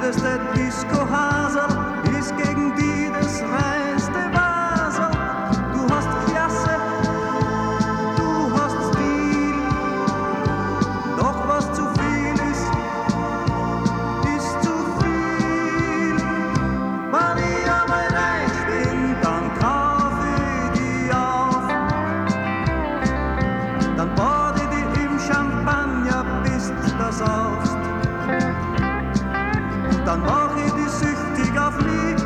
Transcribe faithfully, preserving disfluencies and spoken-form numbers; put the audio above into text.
das der Disco Hasel, ist gegen die das reinste Basel. Du hast Klasse, du hast Stil, doch was zu viel ist, ist zu viel. Wenn ich einmal reich bin, dann kauf ich die auf, dann bade ich die im Champagner, bis du das saufst. Dann mach ich die süchtig auf mich.